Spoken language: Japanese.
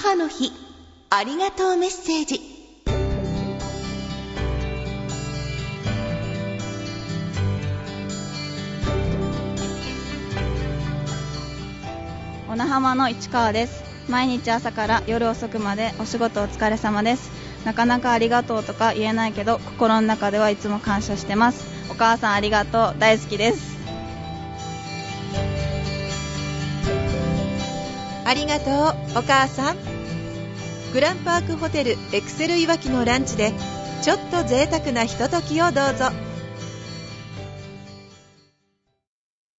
母の日ありがとうメッセージ。 小名浜の市川です。毎日朝から夜遅くまでお仕事お疲れ様です。なかなかありがとうとか言えないけど、心の中ではいつも感謝してます。お母さんありがとう、大好きです。 ありがとうお母さん。グランパークホテルエクセルいわきのランチでちょっと贅沢なひとときをどうぞ。